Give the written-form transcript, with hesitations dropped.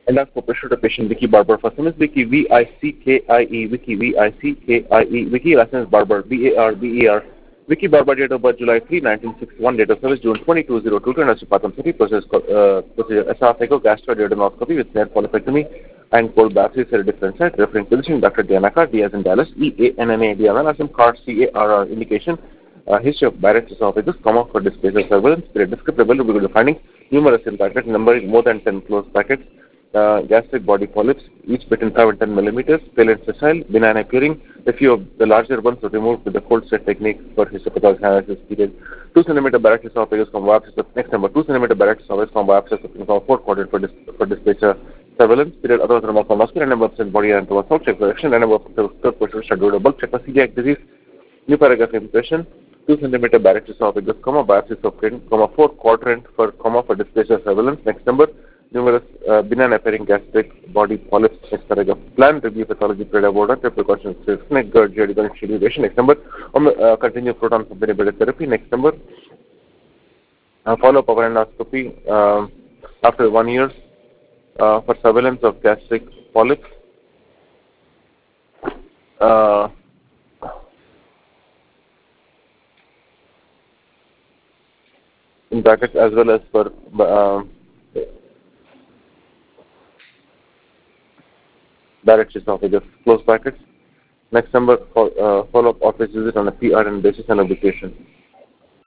Endoscopy showed a patient Vicky Barber. First name is Vicky, Vickie, Vicky, Vickie, Vicky, last name is Barber, Barber. Vicky Barber, date of birth July 3, 1961, date of service June 22, 2002, and Patham City, procedure esophagogastroduodenoscopy with snare polypectomy and cold bath is a different site. Referring physician Dr. Dianaka, D as in Dallas, EANNA, Dianaka, CAR, CARR, indication, history of Barrett's esophagus, for dysplasia surveillance, period descriptive, will be the findings, numerous in brackets, numbering more than 10 closed brackets, gastric body polyps, each between 5 and 10 millimeters, pale and sessile, benign appearing. A few of the larger ones were removed with the cold set technique for histopathologic analysis period. 2 cm Barrett's esophagus from biopsy. Next number, 2 cm Barrett's esophagus from biopsy from 4 quadrant for dysplasia surveillance period. Otherwise, number of muscular number of body and towards check correction, and number of third question scheduled bulk check for celiac disease. New paragraph impression. 2 cm Barrett's esophagus, biopsy of 4 quadrant for dysplasia surveillance. Next number, numerous benign appearing gastric body polyps. Next paragraph, plan review pathology period aborda, precautions, neck GERD, jadical deviation. Next number, continue proton pump inhibitor therapy. Next number, follow-up of endoscopy after 1 year for surveillance of gastric polyps. In brackets, as well as for Barrett's esophagus, close brackets. Next number, follow-up office visit on a PRN basis and obligation.